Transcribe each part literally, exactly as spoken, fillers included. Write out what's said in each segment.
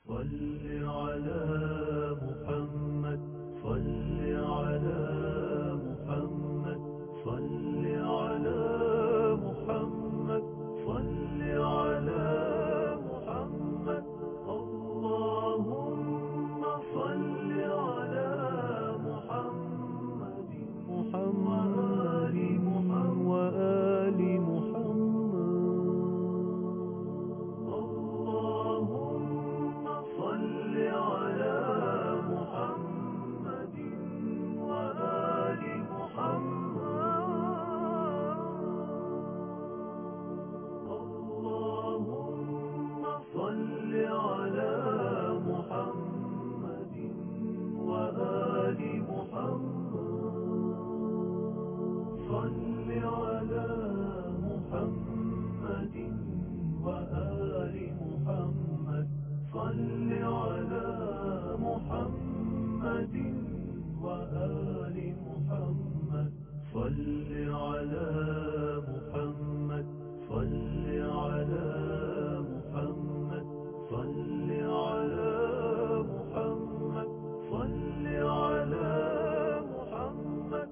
صل على محمد صل على محمد صل على محمد صل على محمد اللهم صل على محمد محمد وآل محمد اللهم صل على محمد وآل محمد اللهم صل على محمد وآل محمد صل على محمد وآل محمد صل على محمد وآل محمد صل على محمد صل على محمد صل على محمد صل على محمد.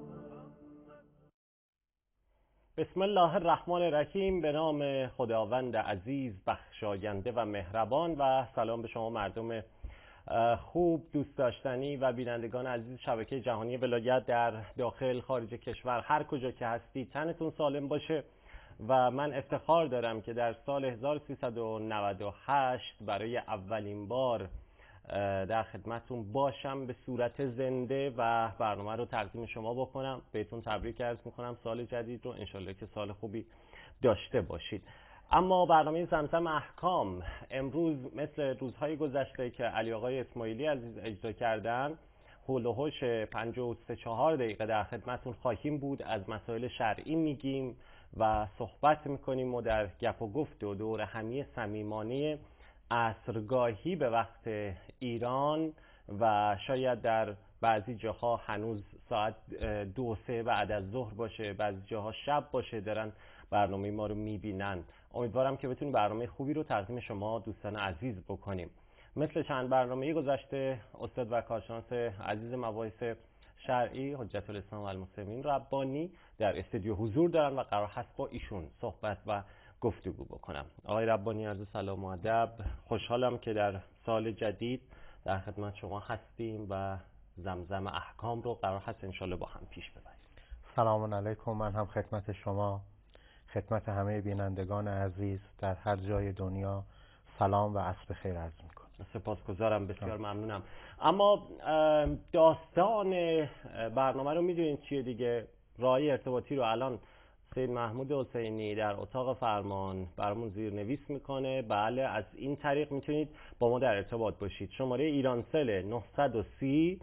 بسم الله الرحمن الرحیم. به نام خداوند عزیز بخشاینده و مهربان. و سلام به شما مردم خوب، دوست داشتنی و بینندگان عزیز شبکه جهانی ولایت در داخل خارج کشور، هر کجا که هستید تنتون سالم باشه. و من افتخار دارم که در سال هزار و سیصد و نود و هشت برای اولین بار در خدمتون باشم به صورت زنده و برنامه رو تقدیم شما بکنم. بهتون تبریک عرض میکنم سال جدید رو، انشالله که سال خوبی داشته باشید. اما برنامه زمزم احکام امروز مثل روزهای گذشته که علی آقای اسماعیلی عزیز اجرا کردن، هول و هوش پنجاه و سه چهار دقیقه در خدمتون خواهیم بود. از مسائل شرعی میگیم و صحبت میکنیم و در گپ و گفت و دور همی صمیمانه عصرگاهی به وقت ایران و شاید در بعضی جاها هنوز ساعت دو سه بعد از ظهر باشه، بعضی جاها شب باشه، دارن برنامه ما رو میبینن. امیدوارم که بتونیم برنامه خوبی رو تقدیم شما دوستان عزیز بکنیم. مثل چند برنامه گذشته استاد و کارشناس عزیز مباحث شرعی حجت الاسلام و المسلمین ربانی در استودیو حضور دارن و قرار هست با ایشون صحبت و گفتگو بکنم. آقای ربانی عرض سلام و ادب. خوشحالم که در سال جدید در خدمت شما هستیم و زمزم احکام رو قرار هست انشالله با هم پیش ببریم. سلام علیکم. من هم خدمت شما، خدمت همه بینندگان عزیز در هر جای دنیا سلام و عصر خیر عرض میکنم. سپاسگزارم، بسیار ممنونم. اما داستان برنامه رو میدونید چیه دیگه. راهی ارتباطی رو الان سید محمود حسینی در اتاق فرمان برامون زیرنویس میکنه. بله، از این طریق میتونید با ما در ارتباط باشید. شماره ایرانسل نه یک صفر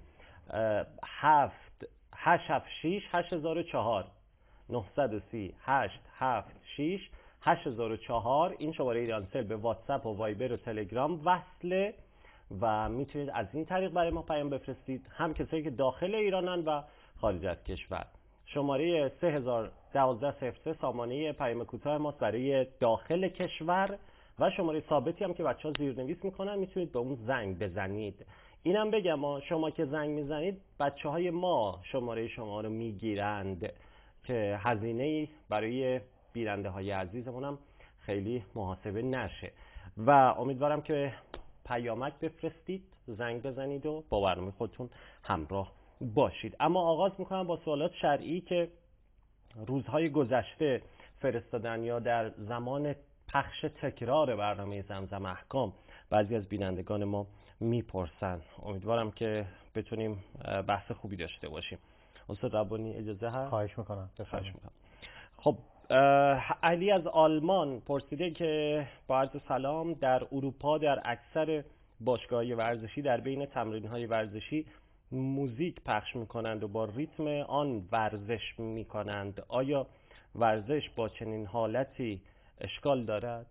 هفت هشت هفت شش هشت هزار و چهار نه یک صفر هشت هفت شش هشت هزار و چهار. این شماره ایرانسل به واتساپ و وایبر و تلگرام وصله و میتونید از این طریق برای ما پیام بفرستید، هم کسایی که داخل ایرانن و خارج از کشور. شماره سه هزار و دوازده صفر سه سامانه پیام کوتاه ماست برای داخل کشور و شماره ثابتی هم که بچه‌ها زیرنویس میکنن، میتونید به اون زنگ بزنید. اینم بگم ما شما که زنگ میزنید بچه‌های ما شماره شما رو میگیرند که هزینه‌ای برای بیننده های عزیزمون هم خیلی محاسبه نشه و امیدوارم که پیامک بفرستید، زنگ بزنید و با برنامه خودتون همراه باشید. اما آغاز میکنم با سوالات شرعی که روزهای گذشته فرستادن یا در زمان پخش تکرار برنامه زمزم احکام بعضی از بینندگان ما میپرسن. امیدوارم که بتونیم بحث خوبی داشته باشیم. استاد ربانی اجازه هست؟ خواهش میکنم. خواهش میکنم. خب علی از آلمان پرسیده که با عرض سلام، در اروپا در اکثر باشگاه‌های ورزشی در بین تمرین‌های ورزشی موزیک پخش می‌کنند و با ریتم آن ورزش می‌کنند. آیا ورزش با چنین حالتی اشکال دارد؟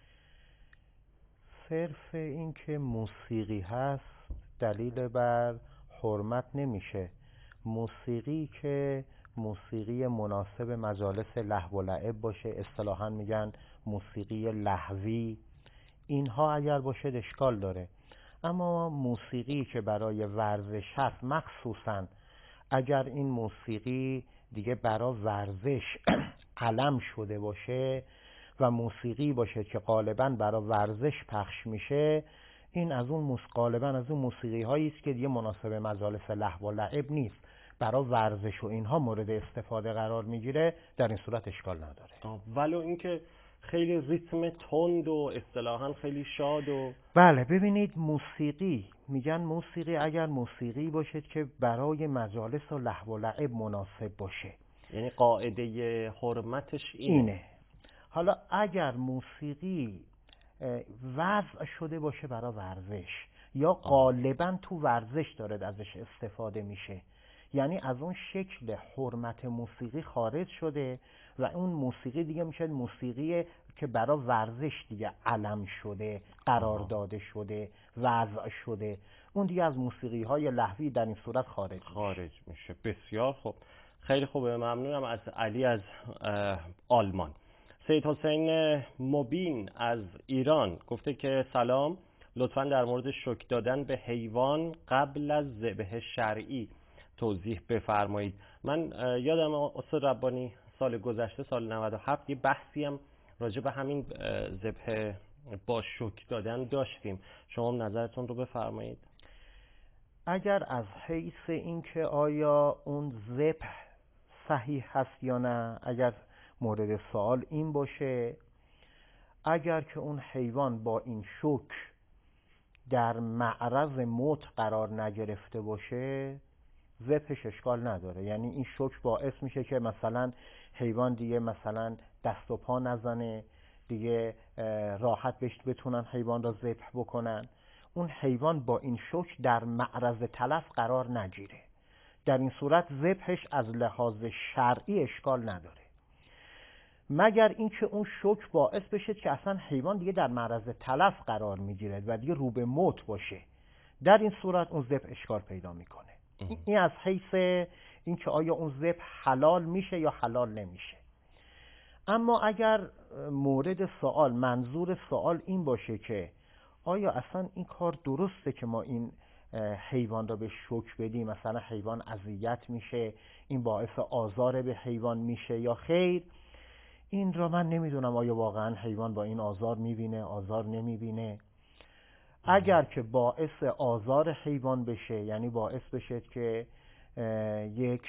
صرف این که موسیقی هست دلیل بر حرمت نمیشه. موسیقی که موسیقی مناسب مجالس لهو و لعب باشه، اصطلاحاً میگن موسیقی لهوی، اینها اگر باشه اشکال داره. اما موسیقی که برای ورزش هست، مخصوصا اگر این موسیقی دیگه برای ورزش علم شده باشه و موسیقی باشه که غالباً برای ورزش پخش میشه، این از اون موس غالباً از اون موسیقی هایی است که دیگه مناسب مجالس لهو و لعب نیست، برای ورزش و اینها مورد استفاده قرار میگیره، در این صورت اشکال نداره. ولو اینکه خیلی ریتم تند و اصطلاحاً خیلی شاد و بله. ببینید موسیقی، میگن موسیقی اگر موسیقی باشه که برای مجالس و لهو و لعب مناسب باشه، یعنی قاعده حرمتش اینه, اینه. حالا اگر موسیقی وضع شده باشه برای ورزش یا غالباً تو ورزش داره ازش استفاده میشه، یعنی از اون شکل حرمت موسیقی خارج شده و اون موسیقی دیگه میشه موسیقی که برای ورزش دیگه علم شده، قرار داده شده، وضع شده، اون دیگه از موسیقی های لهوی در این صورت خارج خارج میشه. بسیار خوب، خیلی خوبه. ممنونم از علی از آلمان. سید حسین مبین از ایران گفته که سلام، لطفاً در مورد شوک دادن به حیوان قبل از ذبح شرعی توضیح بفرمایید. من یادم استاد ربانی سال گذشته سال نود و هفت یه بحثی هم راجع به همین ذبح با شوک دادن داشتیم، شما نظرتون رو بفرمایید. اگر از حیث اینکه آیا اون ذبح صحیح هست یا نه، اگر مورد سوال این باشه، اگر که اون حیوان با این شوک در معرض موت قرار نگرفته باشه، ذبحش اشکال نداره. یعنی این شوک باعث میشه که مثلا حیوان دیگه مثلا دست و پا نزنه، دیگه راحت بهش بتونن حیوان را ذبح بکنن، اون حیوان با این شوک در معرض تلف قرار نگیره، در این صورت ذبحش از لحاظ شرعی اشکال نداره، مگر اینکه اون شوک باعث بشه که اصلا حیوان دیگه در معرض تلف قرار میگیره و دیگه رو به موت باشه، در این صورت اون ذبح اشکال پیدا میکنه. این از حیث اینکه آیا اون ذبح حلال میشه یا حلال نمیشه. اما اگر مورد سوال، منظور سوال این باشه که آیا اصلا این کار درسته که ما این حیوان را به شوک بدیم، مثلا حیوان اذیت میشه، این باعث آزار به حیوان میشه یا خیر، این را من نمیدونم آیا واقعا حیوان با این آزار میبینه، آزار نمیبینه. اگر که باعث آزار حیوان بشه، یعنی باعث بشه که یک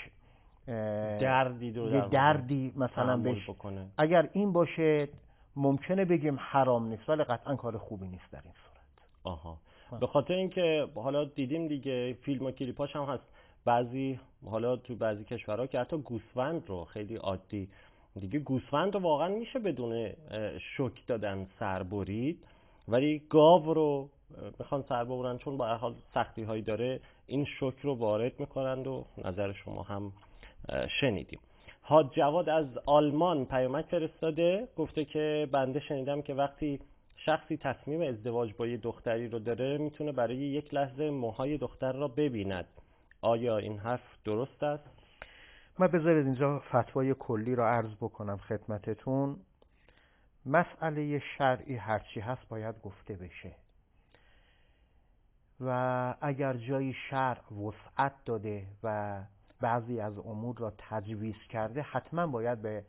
دردی رو یه دردی مثلا بشه بکنه، اگر این باشه ممکنه بگیم حرام نیست، ولی قطعا کار خوبی نیست در این صورت. آها. به خاطر اینکه حالا دیدیم دیگه فیلم و کلیپاش هم هست، بعضی حالا تو بعضی کشورها که حتی گوسفند رو خیلی عادی دیگه، گوسفند رو واقعا میشه بدون شوک دادن سر برید، ولی گاو رو میخوان سر ببرن چون به هر حال سختی هایی داره، این شوک رو وارد میکنند و نظر شما هم شنیدیم. حاج جواد از آلمان پیامک فرستاده، گفته که بنده شنیدم که وقتی شخصی تصمیم ازدواج با یه دختری رو داره میتونه برای یک لحظه موهای دختر را ببیند، آیا این حرف درست است؟ من بذارید اینجا فتوای کلی را عرض بکنم خدمتتون. مسئله شرعی هرچی هست باید گفته بشه و اگر جایی شرع وسعت داده و بعضی از امور را تجویز کرده، حتما باید به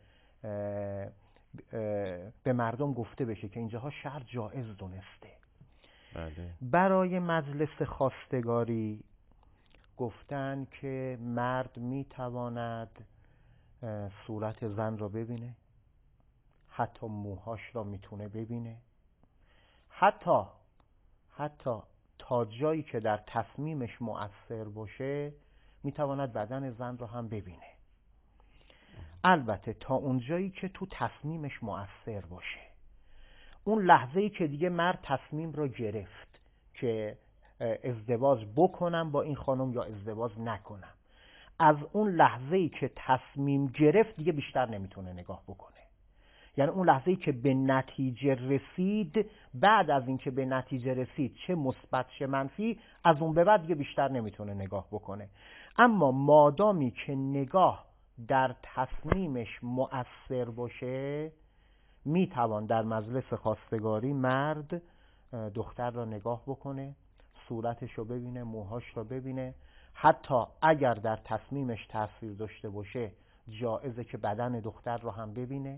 به مردم گفته بشه که اینجاها شرع جایز دونسته. بله. برای مجلس خواستگاری گفتن که مرد میتواند صورت زن را ببینه، حتی موهاش را میتونه ببینه، حتی حتی تا جایی که در تصمیمش مؤثر باشه میتواند بدن زن را هم ببینه، البته تا اون جایی که تو تصمیمش مؤثر باشه. اون لحظه‌ای که دیگه مرد تصمیم را گرفت که ازدواج بکنم با این خانم یا ازدواج نکنم، از اون لحظه‌ای که تصمیم گرفت دیگه بیشتر نمیتونه نگاه بکنه. یعنی اون لحظه‌ای که به نتیجه رسید، بعد از این که به نتیجه رسید چه مثبت چه منفی، از اون به بعد دیگه بیشتر نمیتونه نگاه بکنه. اما مادامی که نگاه در تصمیمش مؤثر باشه، میتوان در مجلس خواستگاری مرد دختر را نگاه بکنه، صورتش رو ببینه، موهاش رو ببینه. حتی اگر در تصمیمش تاثیر داشته باشه جایزه که بدن دختر رو هم ببینه.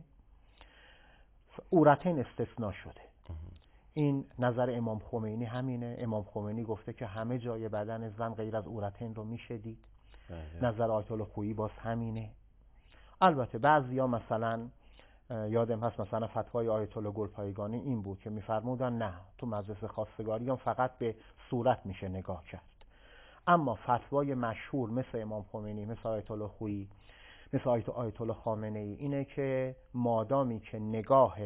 عورتین استثناء شده. این نظر امام خمینی همینه. امام خمینی گفته که همه جای بدن زن غیر از عورتین رو میشه دید. نظر آیت الله خویی باز همینه. البته بعضیا مثلا یادم هست مثلا فتوای آیت الله گلپایگانی این بود که میفرمودن نه، تو مجلس خواستگاری هم فقط به صورت میشه نگاه کرد. اما فتوای مشهور مثل امام خمینی، مثل آیت الله خویی، مثل آیت الله خامنه ای اینه که مادامی که نگاه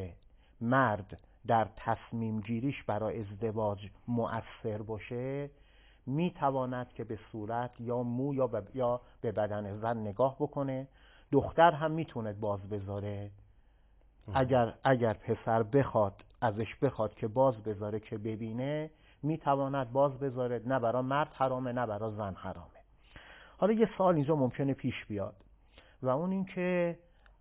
مرد در تصمیم گیریش برای ازدواج مؤثر باشه میتواند که به صورت یا مو یا به, یا به بدن زن نگاه بکنه. دختر هم میتونه باز بذاره اگر اگر پسر بخواد ازش بخواد که باز بذاره که ببینه میتواند باز بذاره. نه برای مرد حرامه نه برای زن حرامه. حالا یه سوال اینجا ممکنه پیش بیاد و اون این که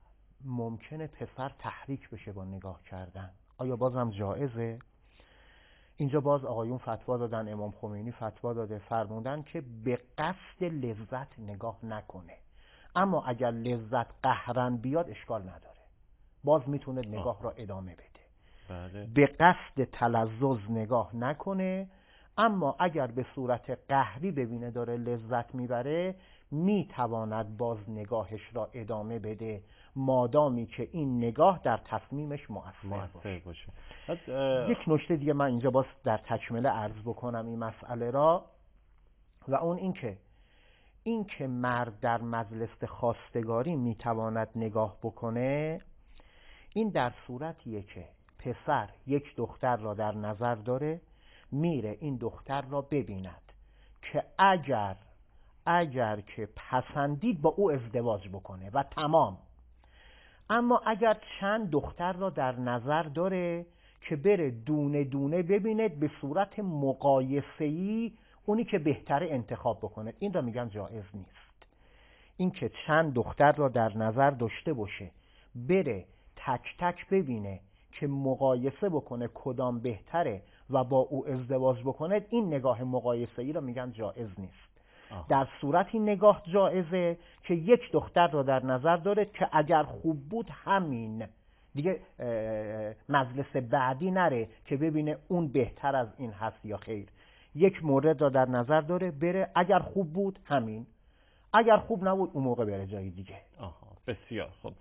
ممکنه پسر تحریک بشه با نگاه کردن. آیا بازم جایزه؟ اینجا باز آقایون فتوا دادن، امام خمینی فتوا داده، فرمودن که به قصد لذت نگاه نکنه، اما اگر لذت قهرن بیاد اشکال نداره، باز میتونه نگاه را ادامه بده. بله. به قصد تلذذ نگاه نکنه، اما اگر به صورت قهری ببینه داره لذت میبره میتواند باز نگاهش را ادامه بده، مادامی که این نگاه در تصمیمش مؤثر باشه, باشه. یک نکته دیگه من اینجا باز در تکمله عرض بکنم این مسئله را، و اون این که این که مرد در مجلس خواستگاری میتواند نگاه بکنه، این در صورتیه که پسر یک دختر را در نظر داره، میره این دختر را ببیند که اگر اگر که پسندید با او ازدواج بکنه و تمام. اما اگر چند دختر را در نظر داره که بره دونه دونه ببیند به صورت مقایسه‌ای اونی که بهتره انتخاب بکنه، این را میگن جایز نیست. این که چند دختر را در نظر داشته باشه بره تک تک ببینه که مقایسه بکنه کدام بهتره و با او ازدواج بکنه، این نگاه مقایسه‌ای را میگن جایز نیست. آه. در صورتی نگاه جایزه که یک دختر را در نظر داره که اگر خوب بود همین دیگه مجلس بعدی نره که ببینه اون بهتر از این هست یا خیر. یک مورد را در نظر داره بره، اگر خوب بود همین، اگر خوب نبود اون موقع بره جای دیگه. آها بسیار خوب.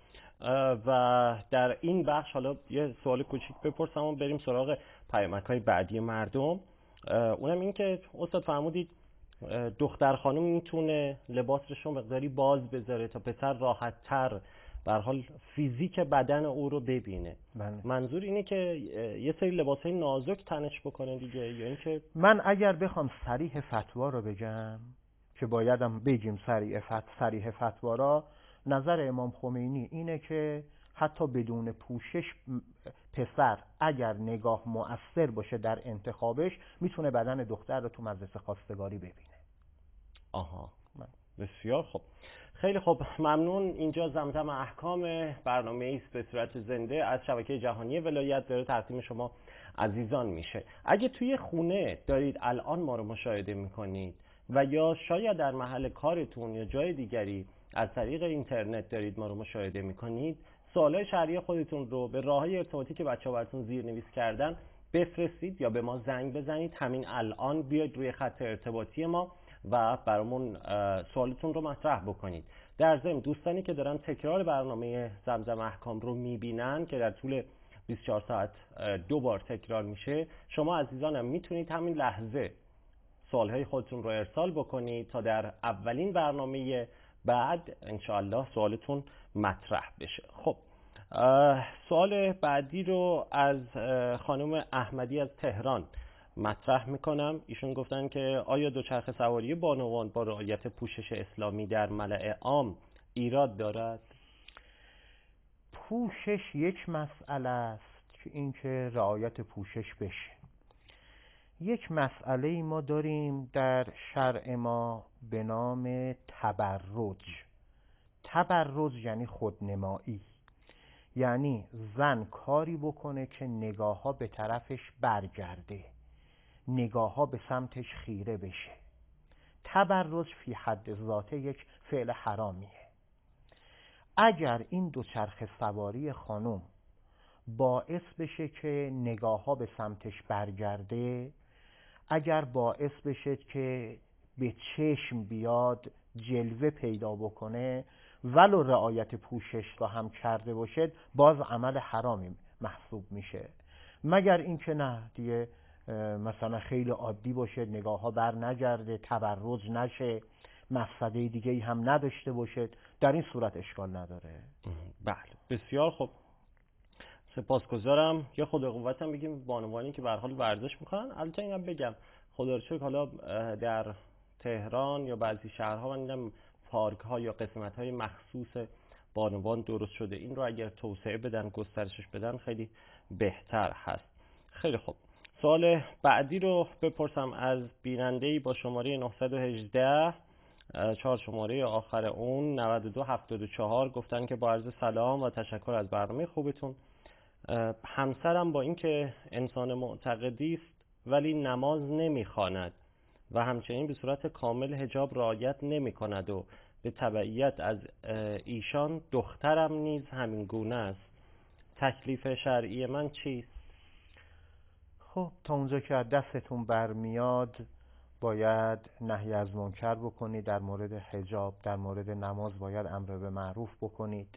و در این بخش حالا یه سوال کوچیک بپرسم و بریم سراغ پیامک‌های بعدی مردم. اونم این که استاد فرمودید دختر خانم میتونه لباسش رو مقداری باز بذاره تا پسر راحت‌تر به هر حال فیزیک بدن او رو ببینه. بله. منظور اینه که یه سری لباسای نازک تنش بکنه دیگه، یا اینکه من اگر بخوام صریح فتوا رو بگم که بایدم بگیم صریح فت صریح فتوا را، نظر امام خمینی اینه که حتی بدون پوشش پسر اگر نگاه مؤثر باشه در انتخابش میتونه بدن دختر رو تو مجلس خواستگاری ببینه. آها بسیار خوب، خیلی خوب، ممنون. اینجا زمزم احکام برنامه است به صورت زنده از شبکه جهانی ولایت داره تقدیم شما عزیزان میشه. اگه توی خونه دارید الان ما رو مشاهده میکنید و یا شاید در محل کارتون یا جای دیگری از طریق اینترنت دارید ما رو مشاهده میکنید، سوالای شرعی خودتون رو به راههای ارتباطی که بچه‌ها براتون زیرنویس کردن بفرستید یا به ما زنگ بزنید. همین الان بیاید روی خط ارتباطی ما و برامون سوالتون رو مطرح بکنید. در ضمن دوستانی که دارن تکرار برنامه زمزم احکام رو میبینن که در طول بیست و چهار ساعت دو بار تکرار میشه، شما عزیزانم میتونید همین لحظه سوالهای خودتون رو ارسال بکنید تا در اولین برنامه بعد انشاءالله سوالتون مطرح بشه. خب سوال بعدی رو از خانم احمدی از تهران مطرح میکنم. ایشون گفتن که آیا دوچرخه سواری بانوان با رعایت پوشش اسلامی در ملأ عام ایراد دارد؟ پوشش یک مسئله است که اینکه رعایت پوشش بشه. یک مسئله ما داریم در شرع ما به نام تبرج. تبرج یعنی خودنمایی، یعنی زن کاری بکنه که نگاه ها به طرفش برگرده، نگاه ها به سمتش خیره بشه. تبرج فی حد ذاته یک فعل حرامیه. اگر این دوچرخه سواری خانم باعث بشه که نگاه ها به سمتش برگرده، اگر باعث بشه که به چشم بیاد، جلوه پیدا بکنه، ولو رعایت پوشش را هم کرده باشد، باز عمل حرامی محسوب میشه. مگر اینکه نه دیگه مثلا خیلی عادی باشه، نگاه ها بر نگرده، تبرج نشه، مفسده دیگه ای هم نداشته باشه، در این صورت اشکال نداره. بله بسیار خوب، سپاسگزارم. یه خدا قوتم بگیم بانوانی که به هر حال ورزش میکنن. البته اینم بگم خدا رو شکر حالا در تهران یا بعضی شهرها من دیدم پارک ها یا قسمت های مخصوص بانوان درست شده. این رو اگر توسعه بدن، گسترشش بدن، خیلی بهتر هست. خیلی خوب، سوال بعدی رو بپرسم از بیننده‌ای با شماره نهصد و هجده، چهار شماره آخر اون نود و دو هفتاد و چهار. گفتن که با عرض سلام و تشکر از برنامه خوبتون. همسرم با اینکه انسان معتقدی است ولی نماز نمیخواند و همچنین به صورت کامل حجاب رعایت نمیکند و به تبعیت از ایشان دخترم نیز همین گونه است. تکلیف شرعی من چیست؟ خب تا اونجا که از دستتون برمیاد باید نهی از منکر بکنید. در مورد حجاب، در مورد نماز باید امر به معروف بکنید.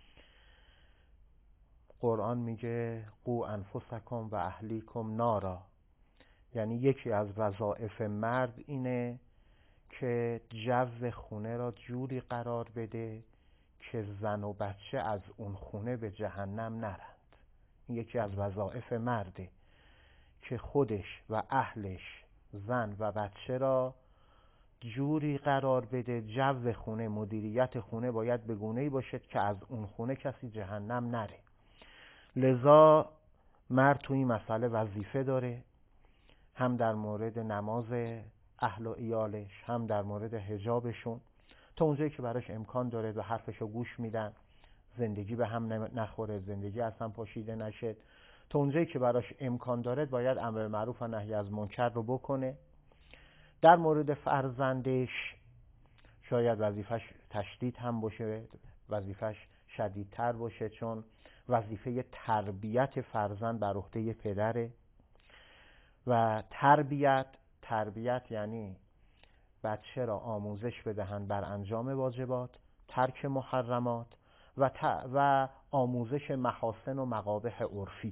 قرآن میگه قو انفسکم و اهلیکم نارا، یعنی یکی از وظایف مرد اینه که جو خونه را جوری قرار بده که زن و بچه از اون خونه به جهنم نرند. این یکی از وظایف مرده که خودش و اهلش، زن و بچه را جوری قرار بده، جو خونه، مدیریت خونه باید به گونه‌ای باشد که از اون خونه کسی جهنم نره. لذا مرد تو این مسئله وظیفه داره، هم در مورد نماز اهل و ایالش، هم در مورد حجابشون، تا اونجایی که براش امکان داره و حرفشو گوش میدن، زندگی به هم نخوره، زندگی اصلا پاشیده نشه. تا اونجایی که براش امکان داره باید امر معروف و نهی از منکر رو بکنه. در مورد فرزندش شاید وظیفش تشدید هم باشه، وظیفش شدیدتر باشه، چون وظیفه تربیت فرزند بر عهده پدره. و تربیت تربیت یعنی بچه را آموزش بدهند بر انجام واجبات، ترک محرمات و, و آموزش محاسن و مقابح عرفی.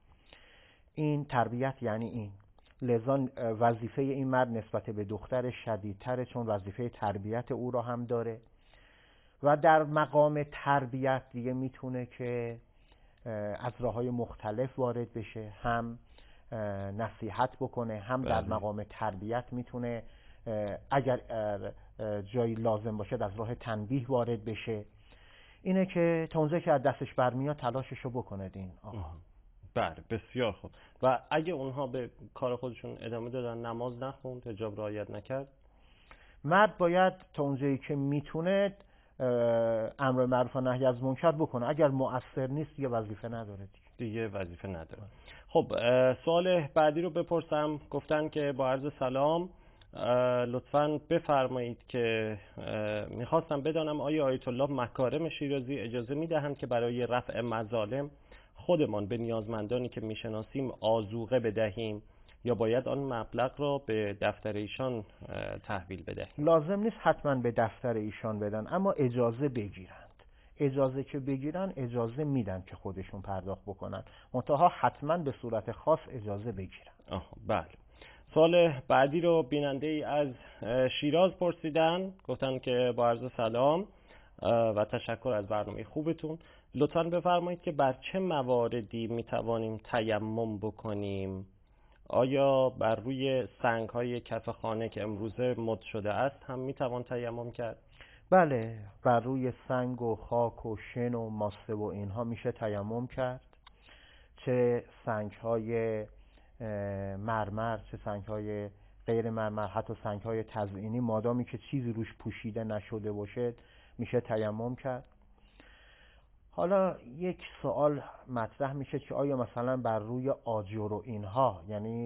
این تربیت یعنی این. لذا وظیفه این مرد نسبت به دخترش شدیدتره، چون وظیفه تربیت او را هم داره. و در مقام تربیت دیگه میتونه که از راه‌های مختلف وارد بشه، هم نصیحت بکنه، هم در مقام تربیت میتونه اگر جایی لازم باشه از راه تنبیه وارد بشه. اینه که تا اونجایی که از دستش برمیاد تلاششو بکنه این آقا. بله بسیار خوب. و اگه اونها به کار خودشون ادامه دادن، نماز نخوند، حجاب رعایت نکرد، مرد باید تا اونجایی که میتونه امر معروف و نهی از منکر بکنه. اگر مؤثر نیست دیگه وظیفه نداره دیگه, دیگه وظیفه نداره. خب سوال بعدی رو بپرسم. گفتن که با عرض سلام لطفاً بفرمایید که میخواستم بدانم آیا آیت الله مکارم شیرازی اجازه میدهند که برای رفع مظالم خودمان به نیازمندانی که میشناسیم آذوقه بدهیم یا باید آن مبلغ را به دفتر ایشان تحویل بدهیم؟ لازم نیست حتما به دفتر ایشان بدن، اما اجازه بگیرند. اجازه که بگیرن اجازه میدن که خودشون پرداخت بکنن، منتها حتما به صورت خاص اجازه بگیرن. آه بله. سوال بعدی رو بیننده ای از شیراز پرسیدن. گفتن که با عرض سلام و تشکر از برنامه خوبتون، لطفاً بفرمایید که بر چه مواردی میتوانیم تیمم بکنیم؟ آیا بر روی سنگ های کف خانه که امروزه مد شده است هم میتوان تیمم کرد؟ بله، بر روی سنگ و خاک و شن و ماسه و اینها میشه تیمم کرد. چه سنگ های مرمر، چه سنگ های غیر مرمر، حتی سنگ های تزئینی، مادامی که چیزی روش پوشیده نشده باشه میشه تیمم کرد. حالا یک سوال مطرح میشه که آیا مثلا بر روی آجر و اینها، یعنی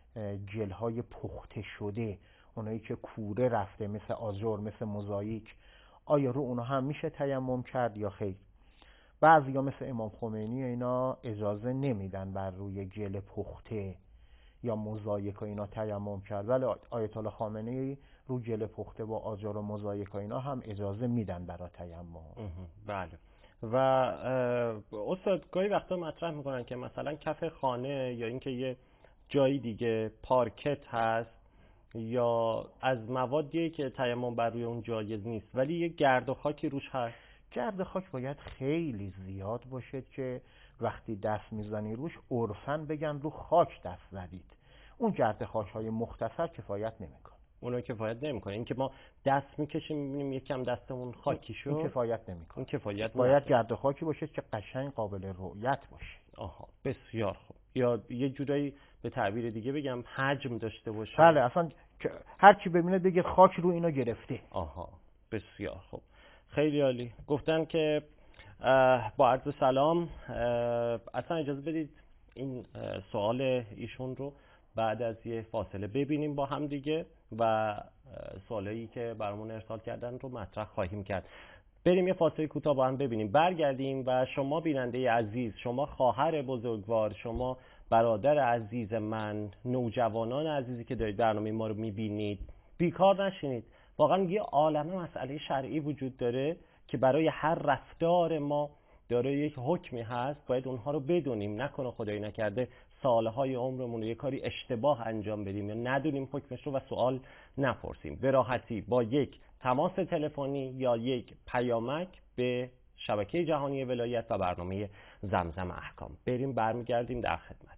جلهای پخته شده، اونایی که کوره رفته مثل آجر، مثل موزاییک، آیا رو اونا هم میشه تیمم کرد یا خیر؟ بعضیا مثل امام خمینی اینا اجازه نمیدن بر روی جل پخته یا موزاییک و اینا تیمم کرد، ولی آیت الله خامنه‌ای رو جل پخته با آجر و موزاییک و اینا هم اجازه میدن برای تیمم. بله. و استاد گاهی وقتا مطرح میکنن که مثلا کف خانه یا اینکه یه جایی دیگه پارکت هست یا از موادیه که تیمم بر روی اون جایز نیست ولی یه گرد و خاکی روش هست. گرد خاک باید خیلی زیاد باشه که وقتی دست میزنی روش عرفاً بگن رو خاک دست زدید. اون گرد خاک های مختصر کفایت نمیکنه. اونو کفایت نمیکنه. اینکه ما دست میکشیم میبینیم یکم دستمون خاکی شد، اون کفایت نمیکنه. اون کفایت باید گرد خاکی باشه که قشنگ قابل رؤیت باشه. آها، بسیار خوب. یا یه جورایی به تعبیر دیگه بگم حجم داشته باشه. بله، اصلا هر کی ببینه بگه خاک رو اینو گرفته. آها، بسیار خوب. خیلی عالی. گفتن که با عرض سلام اصلا اجازه بدید این سوال ایشون رو بعد از یه فاصله ببینیم با هم دیگه و سوالایی که برامون ارسال کردن رو مطرح خواهیم کرد. بریم یه فاصله کوتاه با هم ببینیم، برگردیم و شما بیننده عزیز، شما خواهر بزرگوار، شما برادر عزیز من، نوجوانان عزیزی که دارید برنامه ما رو میبینید، بیکار نشینید. واقعا یه عالمه مسئله شرعی وجود داره که برای هر رفتار ما داره یک حکمی هست، باید اونها رو بدونیم، نکنه خدایی نکرده سالهای عمرمون رو یه کاری اشتباه انجام بدیم یا ندونیم حکمش رو و سوال نپرسیم. به راحتی با یک تماس تلفنی یا یک پیامک به شبکه جهانی ولایت و برنامه زمزم احکام بریم، برمیگردیم در خدمت.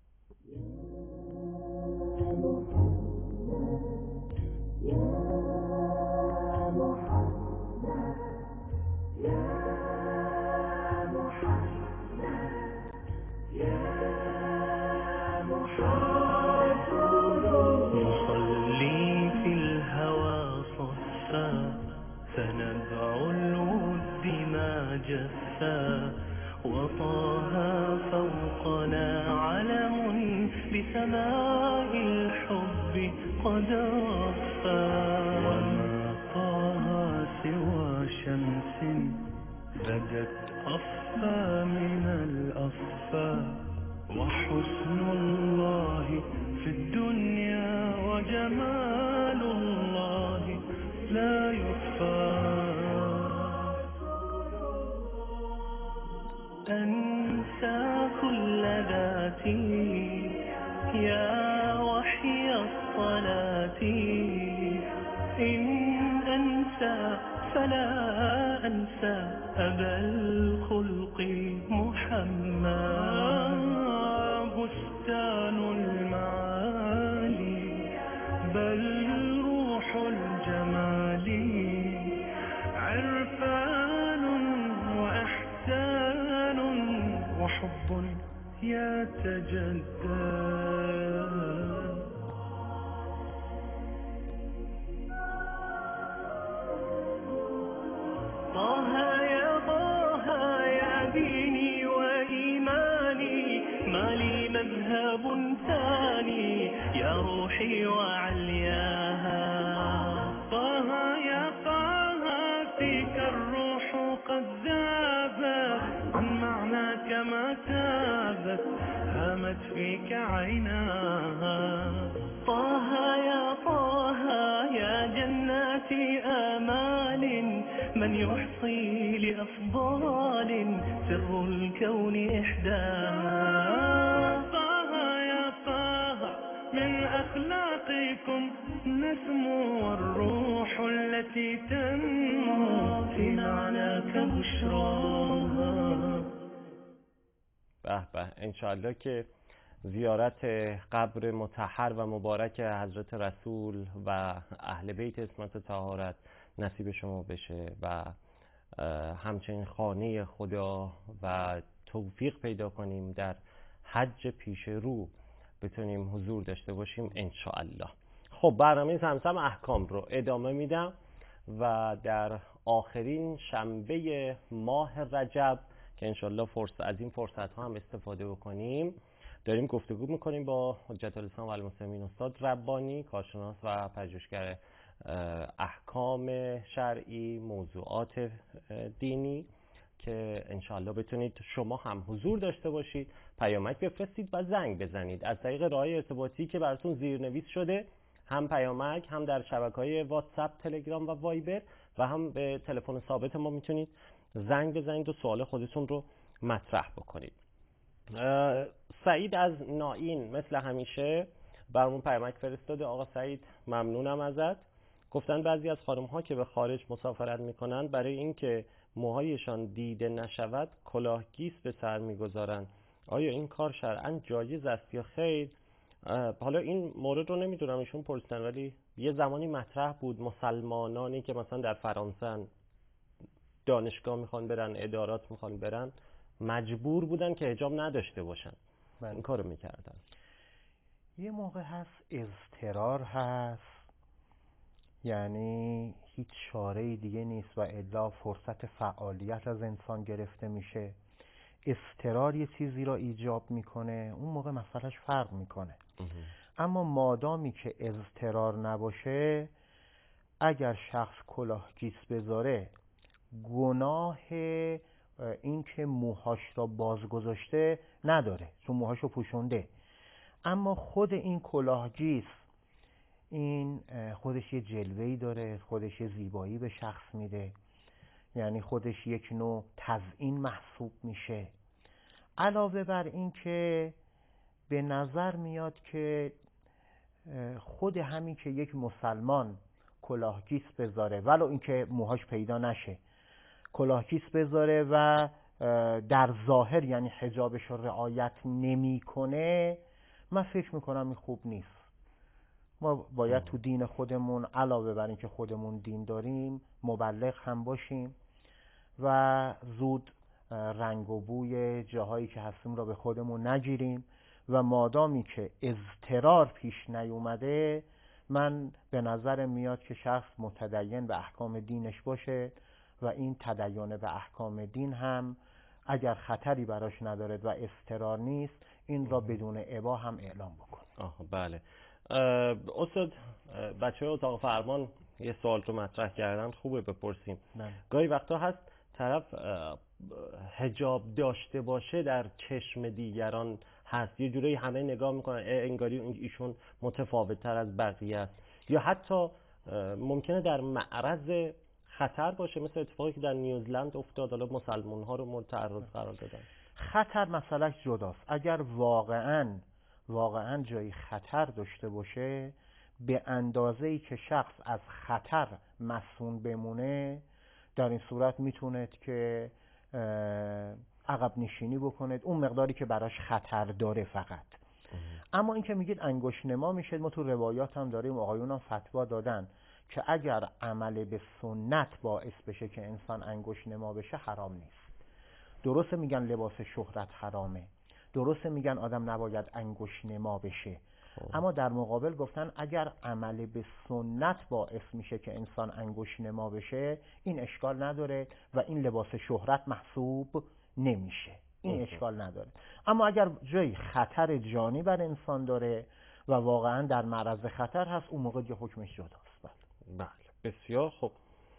نصلي في الهوى صفا فنبع الود ما جفا وطه فوقنا علم بسماء الحب قد رفا وما طه سوى شمس بدت أصفى من الأصفى وحسن الله في الدنيا وجمال الله لا يخفى أنسى كل ذاتي يا وحي الصلاة إن أنسى فلا أنسى أبا الخلق محمد بستان المعالي بل روح الجمال عرفان وإحسان وحب يتجدد. طه يا طه يا ديني وإيماني ما لي مذهب ثاني يا روحي وعلياها. طه يا طه فيك الروح قد ذابت عن معناك ما تابت هامت فيك عيناها. طه يا طه يا جنات آمال من يحصي لأفضال سر الكون إحداها. طه يا طه من أخلاقكم نسمو والروح التي تنمو في معناك بشراها. به به، انشاءالله که زیارت قبر مطهر و مبارک حضرت رسول و اهل بیت عصمت طهارت نصیب شما بشه و همچنین خانه خدا و توفیق پیدا کنیم در حج پیش رو بتونیم حضور داشته باشیم انشاءالله. خب برنامه زمزم احکام رو ادامه میدم و در آخرین شنبه ماه رجب که انشاءالله فرصت از این فرصت ها هم استفاده بکنیم داریم گفتگو میکنیم با حجت الاسلام و المسلمین استاد ربانی، کارشناس و پژوهشگر احکام شرعی، موضوعات دینی، که انشاءالله بتونید شما هم حضور داشته باشید، پیامک بفرستید و زنگ بزنید از طریق راههای ارتباطی که براتون زیرنویس شده، هم پیامک، هم در شبکه‌های واتساپ، تلگرام و وایبر، و هم به تلفن ثابت ما میتونید زنگ بزنید و سوال خودتون رو مطرح بکنید. سعید از نائین مثل همیشه برامون پیامک فرستاده. آقا سعید ممنونم ازت. گفتن بعضی از خانم‌ها که به خارج مسافرت میکنن برای اینکه موهایشان دیده نشود کلاهگیس به سر میگذارن. آیا این کار شرعاً جایز است یا خیر؟ حالا این مورد رو نمیدونم ایشون پرسیدن، ولی یه زمانی مطرح بود مسلمانانی که مثلا در فرانسه دانشگاه میخوان برن، ادارات میخوان برن، مجبور بودن که حجاب نداشته باشن. من این کارو میکردن. یه موقع هست اضطرار هست، یعنی هیچ چاره‌ای دیگه نیست و الا فرصت فعالیت از انسان گرفته میشه. اضطرار یه چیزی را ایجاب میکنه، اون موقع مسئلهش فرق میکنه. اما مادامی که اضطرار نباشه، اگر شخص کلاهگیس بذاره، گناه این که موهاش را باز گذاشته نداره، چون موهاش رو پوشونده. اما خود این کلاهگیس، این خودش یه جلوه‌ای داره، خودش یه زیبایی به شخص میده، یعنی خودش یک نوع تزیین محسوب میشه. علاوه بر این که به نظر میاد که خود همین که یک مسلمان کلاهگیس بذاره، ولو اینکه موهاش پیدا نشه، کلاهگیس بذاره و در ظاهر یعنی حجابش رو رعایت نمیکنه، من فکر میکنم این خوب نیست. ما باید تو دین خودمون علاوه بر این که خودمون دین داریم مبلغ هم باشیم و زود رنگ و بوی جاهایی که هستیم را به خودمون نگیریم و مادامی که اضطرار پیش نیومده، من به نظر میاد که شخص متدین به احکام دینش باشه و این تدین به احکام دین هم اگر خطری براش ندارد و اضطرار نیست، این را بدون ابا هم اعلام بکنه. آه بله. استاد، بچه های اتاق فرمان یه سوال رو مطرح کردن، خوبه بپرسیم. نه. گاهی وقتا هست طرف حجاب داشته باشه در چشم دیگران هست، یه جوری همه نگاه میکنن انگاری ایشون متفاوت تر از بقیه است، یا حتی ممکنه در معرض خطر باشه، مثل اتفاقی که در نیوزلند افتاد، حالا مسلمان ها رو مورد تعرض قرار دادن. خطر مسئله جداست. اگر واقعاً واقعاً جایی خطر داشته باشه، به اندازه‌ای که شخص از خطر مصون بمونه، در این صورت میتوند که عقب نشینی بکنه، اون مقداری که براش خطر داره فقط. اما این که میگید انگشت نما میشه، ما تو روایات هم داریم، آقایون هم فتوا دادن که اگر عمل به سنت باعث بشه که انسان انگشت نما بشه حرام نیست. درسته میگن لباس شهرت حرامه، درسته میگن آدم نباید انگشت نما بشه، اما در مقابل گفتن اگر عمل به سنت باعث میشه که انسان انگشت نما بشه، این اشکال نداره و این لباس شهرت محسوب نمیشه، این اشکال نداره. اما اگر جای خطر جانی بر انسان داره و واقعا در معرض خطر هست، اون موقع دیگه حکمش جداست. بله، بسیار خوب.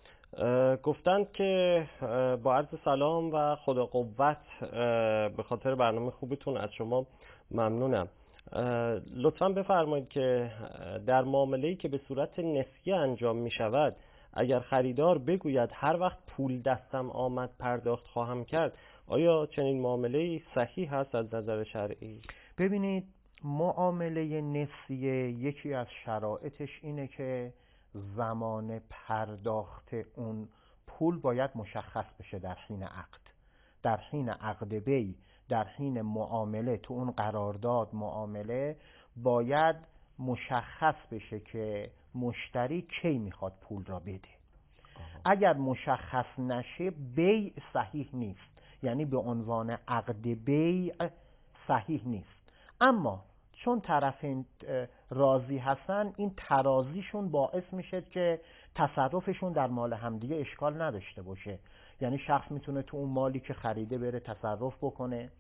گفتند که با عرض سلام و خدا قوت، به خاطر برنامه خوبتون از شما ممنونم. لطفاً بفرمایید که در معامله‌ای که به صورت نسیه انجام می شود، اگر خریدار بگوید هر وقت پول دستم آمد پرداخت خواهم کرد، آیا چنین معامله‌ای صحیح هست از نظر شرعی؟ ببینید، معامله نسیه یکی از شرایطش اینه که زمان پرداخت اون پول باید مشخص بشه در حین عقد. در حین عقد بی، در حین معامله، تو اون قرارداد معامله باید مشخص بشه که مشتری کی میخواد پول را بده. اگر مشخص نشه بی صحیح نیست، یعنی به عنوان عقد بی صحیح نیست. اما چون طرفین راضی هستن، این ترازیشون باعث میشه که تصرفشون در مال همدیگه اشکال نداشته باشه. یعنی شخص میتونه تو اون مالی که خریده بره تصرف بکنه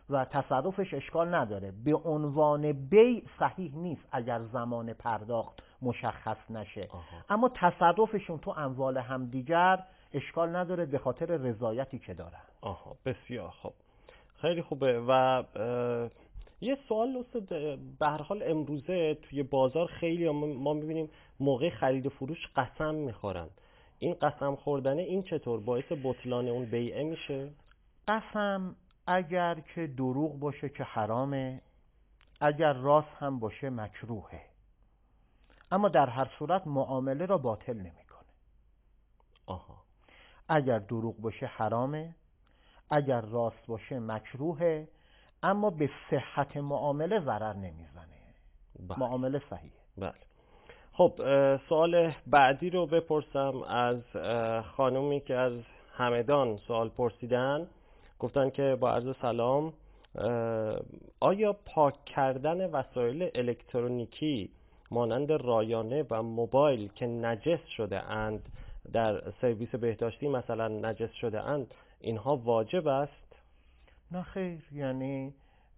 و تصرفش اشکال نداره. به عنوان بیع صحیح نیست اگر زمان پرداخت مشخص نشه. آها. اما تصرفشون تو اموال همدیگر اشکال نداره به خاطر رضایتی که دارن. آها، بسیار خوب، خیلی خوبه. و یه سوال استاد، به هر حال امروزه توی بازار خیلی ما میبینیم موقع خرید و فروش قسم میخورن. این قسم خوردنه این چطور باعث بطلان اون بیعه میشه؟ قسم اگر که دروغ باشه که حرامه، اگر راست هم باشه مکروهه، اما در هر صورت معامله را باطل نمیکنه. آها. اگر دروغ باشه حرامه، اگر راست باشه مکروهه، اما به صحت معامله ضرر نمیزنه. بله. معامله صحیحه. بله. خب سوال بعدی رو بپرسم از خانومی که از همدان سوال پرسیدن. گفتن که با عرض سلام، آیا پاک کردن وسایل الکترونیکی مانند رایانه و موبایل که نجس شده اند در سرویس بهداشتی مثلا نجس شده اند، اینها واجب است؟ نه خیر، یعنی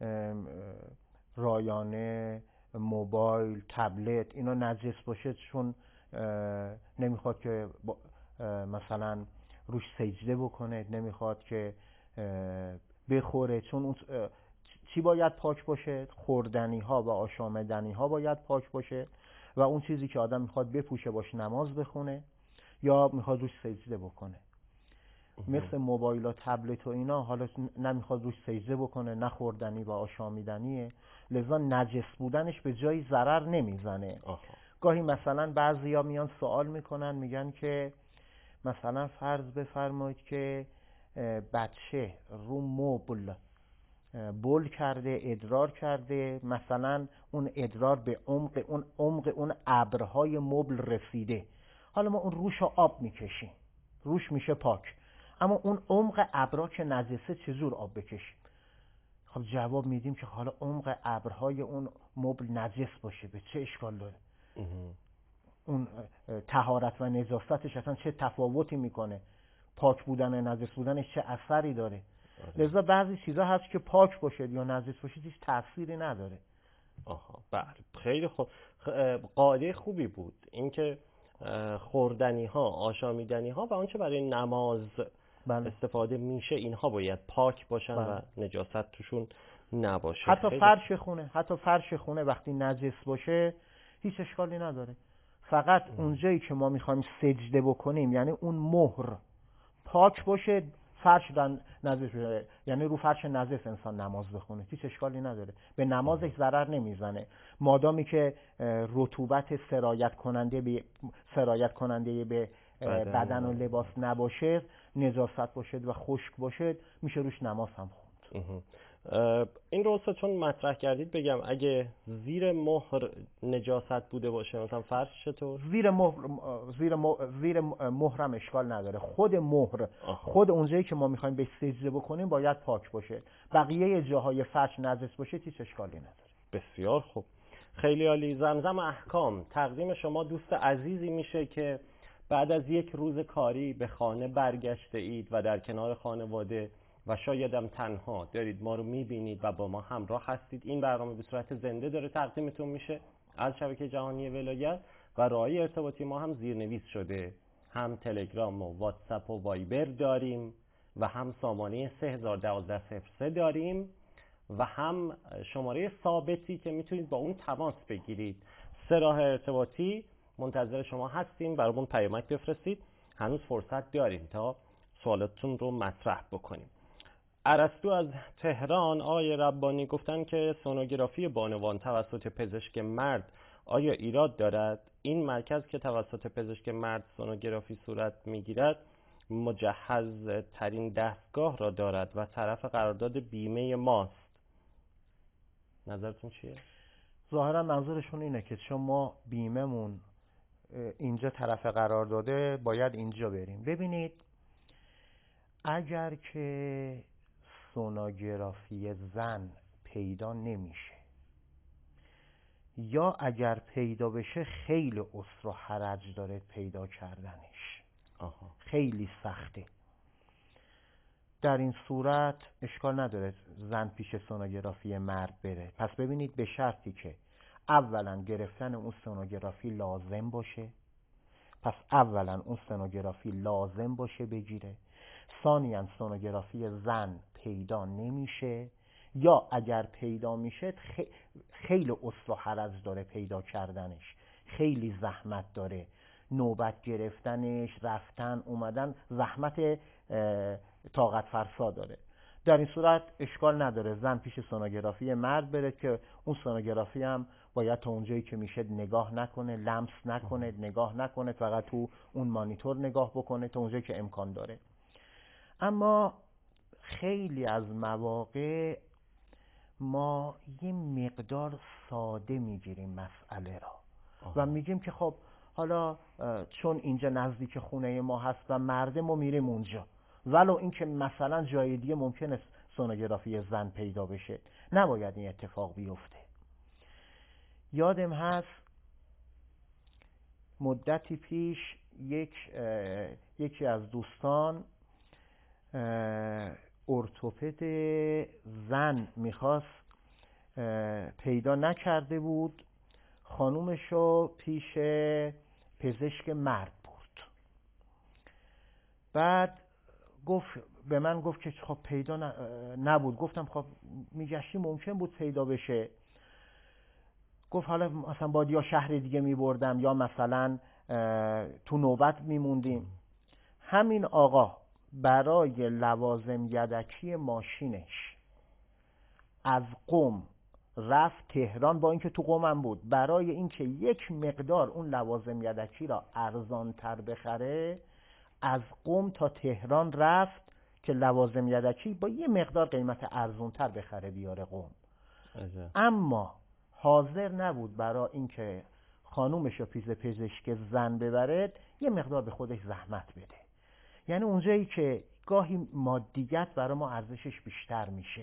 رایانه، موبایل، تبلت اینا نجس باشه چون نمیخواد که مثلا روش سجده بکنه، نمیخواد که بخوره، چون اون چی باید پاک باشه؟ خوردنی ها و آشامدنی ها باید پاک باشه و اون چیزی که آدم میخواد بپوشه باشه نماز بخونه یا میخواد روش سجده بکنه. مثل موبایل و تبلت و اینا حالا نمیخواد روش سجده بکنه، نه خوردنی و آشامیدنیه، لذا نجس بودنش به جایی ضرر نمیزنه. گاهی مثلا بعضیا میان سوال میکنن، میگن که مثلا فرض بفرمایید که بچه رو مبل بول کرده، ادرار کرده، مثلا اون ادرار به عمق اون عمق اون ابرهای مبل رسیده، حالا ما اون روش رو آب میکشیم، روش میشه پاک، اما اون عمق ابرها که نجسه چجور آب بکشیم؟ خب جواب میدیم که حالا عمق ابرهای اون مبل نجس باشه به چه اشکال داره؟ اون طهارت و نجاستش اصلا چه تفاوتی میکنه؟ پاک بودن و نجس بودنش چه اثری داره؟ لذا بعضی چیزا هست که پاک باشه یا نجس باشه هیچ تأثیری نداره. آها، بله، خیلی خوب. قاعده خوبی بود اینکه خوردنی ها، آشامیدنی ها و آنچه برای نماز بله. استفاده میشه اینها باید پاک باشن بله. و نجاست توشون نباشه. حتی خیلی... فرش خونه حتی فرش خونه وقتی نجس باشه هیچ اشکالی نداره. فقط ام. اونجایی که ما میخوایم سجده بکنیم یعنی اون مهر پاک باشه، فرش دن نجس بشه، یعنی رو فرش نجس انسان نماز بخونه هیچ اشکالی نداره، به نمازش ضرر نمیزنه، مادامی که رطوبت سرایت کننده به سرایت کننده به بدن, بدن و لباس نباشه، نجاست باشه و خشک باشه، میشه روش نماز هم خوند. این رو چون مطرح کردید بگم، اگه زیر مهر نجاست بوده باشه مثلا فرش چطور؟ زیر مهر زیر مهر زیر مهرم اشکال نداره، خود مهر آها. خود اونجایی که ما میخوایم به سجده بکنیم باید پاک باشه، بقیه جاهای فرش نجس باشه هیچ اشکالی نداره. بسیار خوب، خیلی عالی. زمزم احکام تقدیم شما دوست عزیزی میشه که بعد از یک روز کاری به خانه برگشته اید و در کنار خانواده و شایدم تنها دارید ما رو میبینید و با ما همراه هستید. این برنامه به صورت زنده داره تقدیمتون میشه از شبکه جهانی ولایت و راهی ارتباطی ما هم زیرنویس شده، هم تلگرام و واتساپ و وایبر داریم و هم سامانه سه هزار و دوازده صفر سه داریم و هم شماره ثابتی که میتونید با اون تماس بگیرید. سه راه ارتباطی منتظر شما هستیم، برامون پیامک بفرستید، هنوز فرصت داریم تا سوالاتتون رو مطرح بکنیم. ارسطو از تهران، آقای ربانی گفتن که سونوگرافی بانوان توسط پزشک مرد آیا ایراد دارد؟ این مرکز که توسط پزشک مرد سونوگرافی صورت میگیرد مجهز ترین دستگاه را دارد و طرف قرارداد بیمه ماست. نظرتون چیه؟ ظاهرا منظورشون اینه که چون ما بیمه‌مون اینجا طرف قرار داده باید اینجا بریم. ببینید اگر که سونوگرافی زن پیدا نمیشه یا اگر پیدا بشه خیلی عسر و حرج داره پیدا کردنش، آها. خیلی سخته. در این صورت اشکال نداره زن پیش سونوگرافی مرد بره. پس ببینید به شرطی که اولا گرفتن اون سونوگرافی لازم باشه، پس اولا اون سونوگرافی لازم باشه بگیره، ثانیاً سونوگرافی زن پیدا نمیشه، یا اگر پیدا میشه خیلی اسر و حرج داره پیدا کردنش، خیلی زحمت داره، نوبت گرفتنش، رفتن اومدن زحمت طاقت فرسا داره. در این صورت اشکال نداره زن پیش سونوگرافی مرد بره که اون سونوگرافی هم باید تا اونجایی که میشه نگاه نکنه، لمس نکنه، نگاه نکنه، فقط تو اون مانیتور نگاه بکنه تا اونجایی که امکان داره. اما خیلی از مواقع ما یه مقدار ساده میگیریم مسئله را و میگیم که خب حالا چون اینجا نزدیک خونه ما هست و مرده ما میریم اونجا، ولو اینکه مثلا جای دیگه ممکنه سونوگرافی زن پیدا بشه. نباید این اتفاق بیفته. یادم هست مدتی پیش یک یکی از دوستان ارتوپد زن میخواست، پیدا نکرده بود، خانومشو پیش پزشک مرد بود. بعد گفت به من گفت که خب پیدا نبود. گفتم خب میگشتی ممکن بود پیدا بشه. گفت حالا مثلا باید یا شهر دیگه میبردم یا مثلا تو نوبت میموندیم. همین آقا برای لوازم یدکی ماشینش از قم رفت تهران، با اینکه تو قمم بود، برای اینکه یک مقدار اون لوازم یدکی را ارزان تر بخره از قم تا تهران رفت که لوازم یدکی با یه مقدار قیمت ارزان تر بخره بیاره قم. اما حاضر نبود برای اینکه خانومش رو پیش پزشک زن ببره یه مقدار به خودش زحمت بده. یعنی اونجایی که گاهی مادیت برای ما ارزشش بیشتر میشه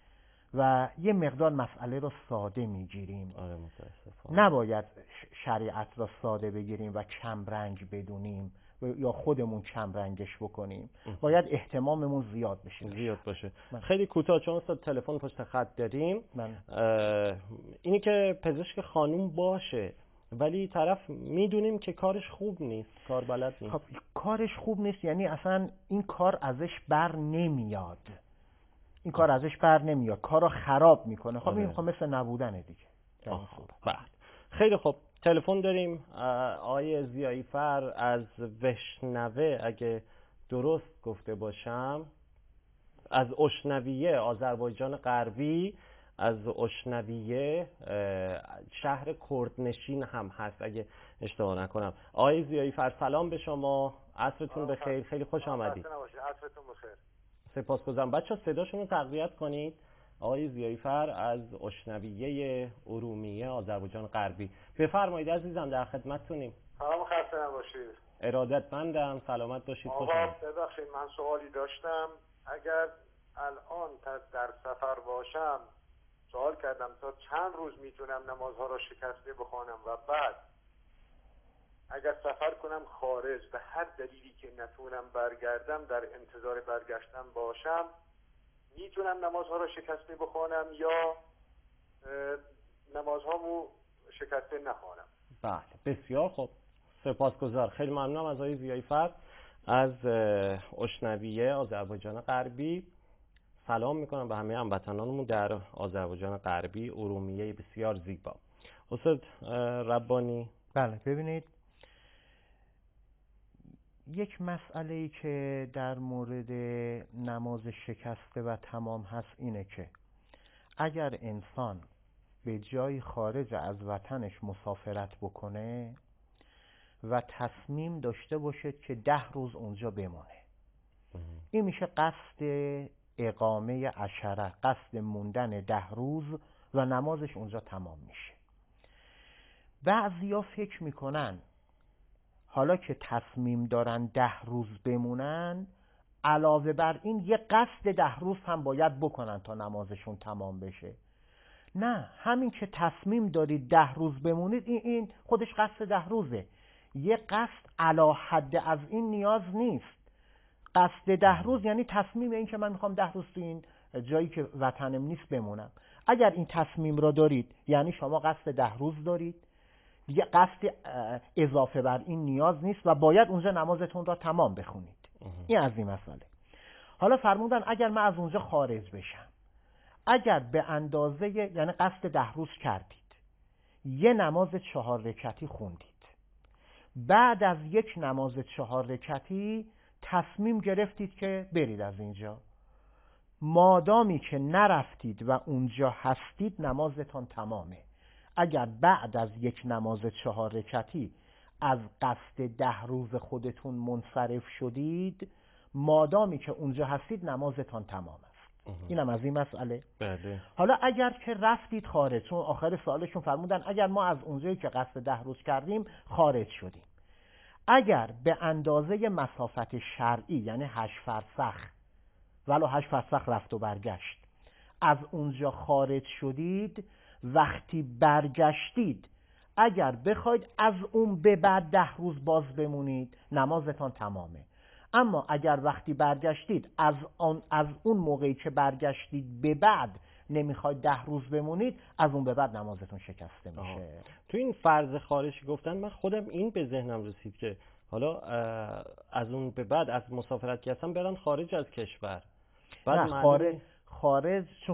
و یه مقدار مسئله رو ساده میگیریم. آره متاسفانه. نباید شریعت رو ساده بگیریم و کم رنگ بدونیم یا خودمون کم رنگش بکنیم. باید احتماممون زیاد بشه. زیاد باشه. من. خیلی کوتاه چون اصلا تلفن پشت خط داریم. من. اینی که پزشک خانوم باشه ولی طرف میدونیم که کارش خوب نیست، کار بلد نیست. خب کارش خوب نیست یعنی اصلا این کار ازش بر نمیاد. این کار ازش بر نمیاد، کارو خراب میکنه. خب این خب مثل نبودنه دیگه. بله. خیلی خوب. تلفن داریم آقای ضیایی فر از وشنوه، اگه درست گفته باشم، از اشنویه آذربایجان غربی، از اشنویه شهر کردنشین هم هست اگه اشتباه نکنم. آقای ضیایی فر سلام به شما، عصرتون بخیر، خیلی خوش آمدید. عصرتون بخیر. سپاسگزارم. بچه‌ها صداشون رو تقویت کنید. آقای ضیایی فر از اشنویه ارومیه آذربایجان غربی. بفرمایید عزیزم، در خدمتتونیم. سلام، خسته نباشید. ارادتمندم، سلامت باشید. خوش آقا ببخشید من سوالی داشتم. اگر الان در سفر باشم سوال کردم تا چند روز میتونم نمازها را شکسته بخوانم و بعد اگر سفر کنم خارج به هر دلیلی که نتونم برگردم در انتظار برگشتن باشم میتونم نمازها را شکسته بخوانم یا نمازهامو شکسته نخوانم؟ بله بسیار خوب، سپاسگزار. خیلی ممنونم از آقای ضیایی فر از اشنویه آذربایجان غربی. سلام میکنم به همه هموطنانمون در آذربایجان غربی، ارومیه بسیار زیبا. استاد ربانی. بله ببینید یک مسئله‌ای که در مورد نماز شکسته و تمام هست اینه که اگر انسان به جای خارج از وطنش مسافرت بکنه و تصمیم داشته باشه که ده روز اونجا بمونه، این میشه قصد اقامه عشره، قصد موندن ده روز و نمازش اونجا تمام میشه. بعضیا فکر میکنن حالا که تصمیم دارن ده روز بمونن علاوه بر این یه قصد ده روز هم باید بکنن تا نمازشون تمام بشه. نه، همین که تصمیم دارید ده روز بمونید این این خودش قصد ده روزه. یه قصد علی حد از این نیاز نیست. قصد ده روز یعنی تصمیم این که من میخوام ده روز تو این جایی که وطنم نیست بمونم. اگر این تصمیم را دارید یعنی شما قصد ده روز دارید، دیگه قصد اضافه بر این نیاز نیست و باید اونجا نمازتون را تمام بخونید. این از این مسئله. حالا فرمودن اگر من از اونجا خارج بشم، اگر به اندازه یعنی قصد ده روز کردید، یه نماز چهار رکعتی خوندید، بعد از یک نماز چهار رکعتی تصمیم گرفتید که برید از اینجا، مادامی که نرفتید و اونجا هستید نمازتان تمامه. اگر بعد از یک نماز چهار رکعتی از قصد ده روز خودتون منصرف شدید، مادامی که اونجا هستید نمازتان تمام است. اینم از این مسئله. بله. حالا اگر که رفتید خارج، چون آخر سوالشون فرمودن اگر ما از اونجایی که قصد ده روز کردیم خارج شدیم، اگر به اندازه مسافت شرعی یعنی هشت فرسخ ولو هشت فرسخ رفت و برگشت از اونجا خارج شدید، وقتی برگشتید اگر بخواید از اون به بعد ده روز باز بمونید نمازتان تمامه. اما اگر وقتی برگشتید از اون, از اون موقعی که برگشتید به بعد نمیخواید ده روز بمونید، از اون به بعد نمازتون شکسته میشه. آه. تو این فرض خارجی گفتن من خودم این به ذهنم رسید که حالا از اون به بعد از مسافرت که هستم برن خارج از کشور. بعد نه خارج خارج چون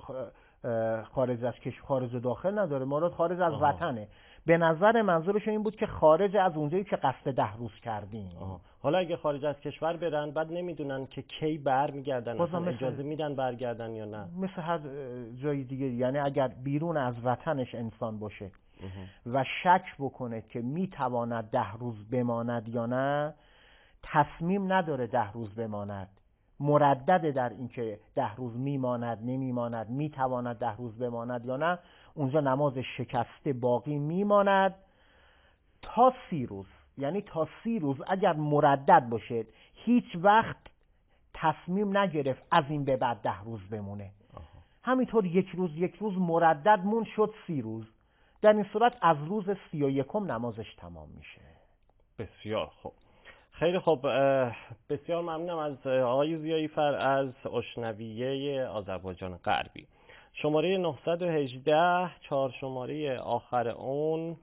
خارج از کشور خارج و داخل نداره، مراد خارج از آه. وطنه. به نظر منظورشون این بود که خارج از اونجایی که قصد ده روز کردیم. آه. حالا اگه خارج از کشور برن بعد نمیدونن که کی برمیگردن، اصلا اجازه میدن برگردن یا نه؟ مثل هر جای دیگه، یعنی اگر بیرون از وطنش انسان باشه و شک بکنه که میتواند ده روز بماند یا نه، تصمیم نداره ده روز بماند، مردد در این که ده روز میماند نمیماند، میتواند ده روز بماند یا نه، اونجا نماز شکسته باقی میماند تا سی روز. یعنی تا سی روز اگر مردد باشه، هیچ وقت تصمیم نگرفت از این به بعد ده روز بمونه. آها. همینطور یک روز یک روز مردد مون شد سی روز، در این صورت از روز سی و یکم نمازش تمام میشه. بسیار خوب، خیلی خوب، بسیار ممنونم از آقای ضیایی‌فر از اشنویه آذربایجان غربی. شماره نهصد و هجده، چهار شماره آخر اون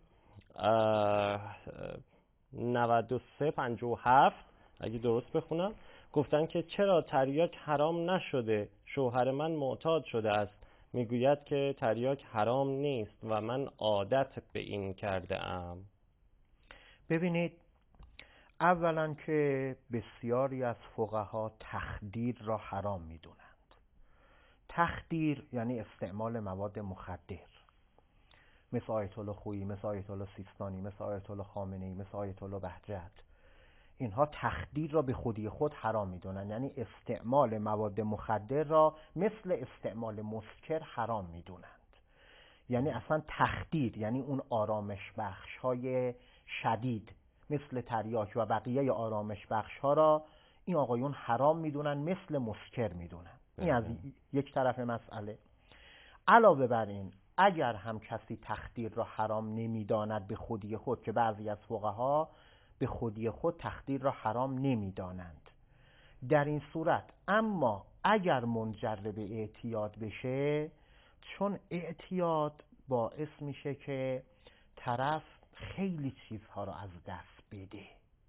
نود و سه پنجاه و هفت اگه درست بخونم، گفتن که چرا تریاک حرام نشده؟ شوهر من معتاد شده است، میگوید که تریاک حرام نیست و من عادت به این کرده ام. ببینید، اولا که بسیاری از فقها تخدیر را حرام میدونند. تخدیر یعنی استعمال مواد مخدر، مثل آیت الله خویی، مثل آیت الله سیستانی، مثل آیت الله خامنه‌ای، مثل آیت الله بهجت. اینها تخدیر را به خودی خود حرام میدونن، یعنی استعمال مواد مخدر را مثل استعمال مسکر حرام میدونند. یعنی اصلا تخدیر یعنی اون آرامش بخش های شدید مثل تریاک و بقیه آرامش بخش ها را این آقایون حرام میدونن، مثل مسکر میدونن. این از یک طرف مسئله. علاوه بر این، اگر هم کسی تخدیر را حرام نمیداند به خودی خود، که بعضی از فقها به خودی خود تخدیر را حرام نمیدانند، در این صورت اما اگر منجر به اعتیاد بشه، چون اعتیاد باعث میشه که طرف خیلی چیزها را از دست بده،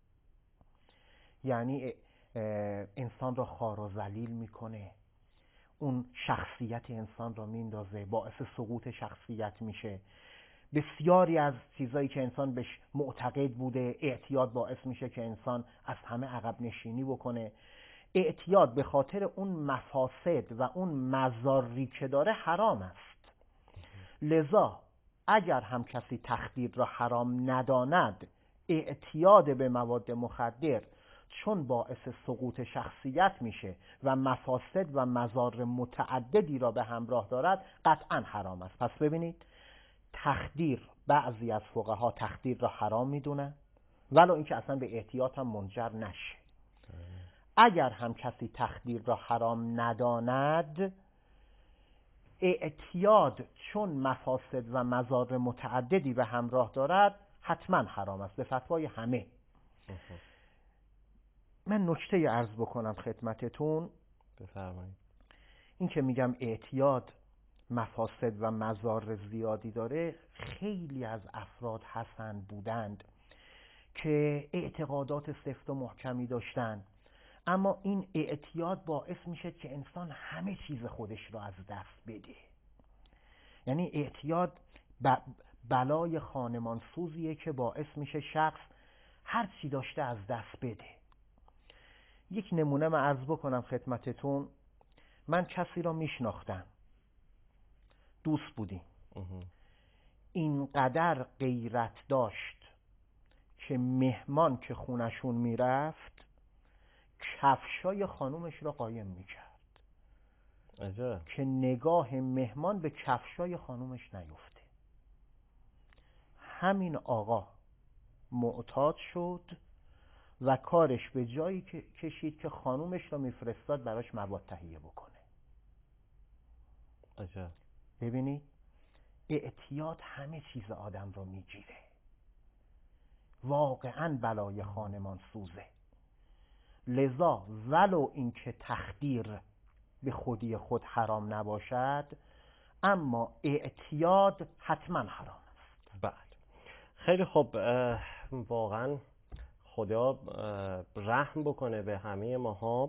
یعنی انسان را خوار و ذلیل میکنه، اون شخصیت انسان را میندازه، باعث سقوط شخصیت میشه. بسیاری از چیزایی که انسان بهش معتقد بوده، اعتیاد باعث میشه که انسان از همه عقب نشینی بکنه. اعتیاد به خاطر اون مفاسد و اون مضاری که داره حرام است. لذا اگر هم کسی تخدیر را حرام نداند، اعتیاد به مواد مخدر چون باعث سقوط شخصیت میشه و مفاسد و مضار متعددی را به همراه دارد، قطعا حرام است. پس ببینید، تخدیر، بعضی از فقها تخدیر را حرام میدونن ولو اینکه اصلا به اعتیاد هم منجر نشه. اگر هم کسی تخدیر را حرام نداند، اعتیاد چون مفاسد و مضار متعددی به همراه دارد حتما حرام است، به فتوای همه. من نکته عرض بکنم خدمتتون. بفرمایید. این که میگم اعتیاد مفاسد و مضار زیادی داره، خیلی از افراد هستند بودند که اعتقادات سفت و محکمی داشتن، اما این اعتیاد باعث میشه که انسان همه چیز خودش را از دست بده. یعنی اعتیاد بلای خانمان سوزیه که باعث میشه شخص هر چی داشته از دست بده. یک نمونه من عرض بکنم خدمتتون. من کسی را میشناختم، دوست بودیم، اینقدر غیرت داشت که مهمان که خونشون میرفت کفشای خانومش را قایم میکرد عجب. که نگاه مهمان به کفشای خانومش نیفته. همین آقا معتاد شد و کارش به جایی که کشید که خانومش را میفرستاد براش مواد تهیه بکنه. عجب. ببینید اعتیاد همه چیز آدم رو میگیره، واقعا بلای خانمان سوزه. لذا ولو اینکه تخدیر به خودی خود حرام نباشد، اما اعتیاد حتما حرام است. بله خیلی خوب. واقعا خدا رحم بکنه به همه ماها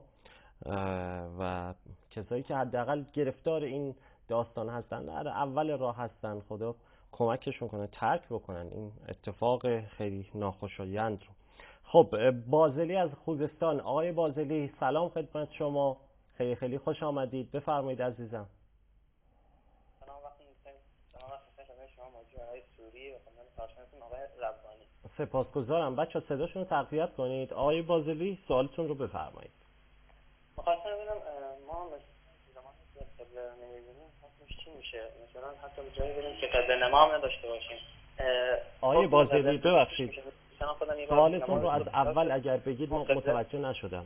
و کسایی که حداقل گرفتار این داستان هستن، در اول راه هستن، خدا کمکشون کنه ترک بکنن این اتفاق خیلی ناخوشایند رو. خب بازلی از خوزستان. آقای بازلی سلام خدمت شما، خیلی خیلی خوش آمدید، بفرمایید عزیزم. سلام وقتی می‌کنید. سلام وقتی شما موضوع آقای سوری و خدمت کارشناسون آقای ربانی. سپاسگزارم. بچه‌ها صداشون رو تقویت کنید. آقای بازلی سوالتون رو بفرمایید. می‌خواستم ببینم ما زمانی که قبله نمی‌بینیم حکمش چی میشه؟ مثلا حتی به جایی بریم که قبله نما هم نداشته باشیم. آقای بازلی ببخشید سوالتون رو از اول اگر بگید من متوجه نشدم.